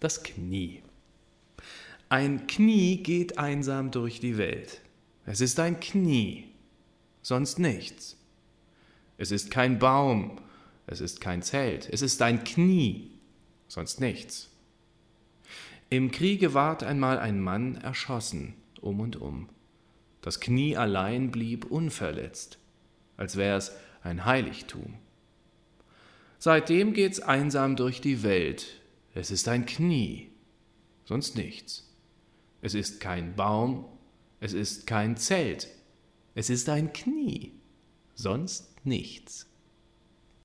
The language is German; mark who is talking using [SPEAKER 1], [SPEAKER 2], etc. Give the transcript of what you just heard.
[SPEAKER 1] Das Knie. Ein Knie geht einsam durch die Welt. Es ist ein Knie, sonst nichts. Es ist kein Baum, es ist kein Zelt, es ist ein Knie, sonst nichts. Im Kriege ward einmal ein Mann erschossen, um und um. Das Knie allein blieb unverletzt, als wär's ein Heiligtum. Seitdem geht's einsam durch die Welt. Es ist ein Knie, sonst nichts. Es ist kein Baum, es ist kein Zelt. Es ist ein Knie, sonst nichts.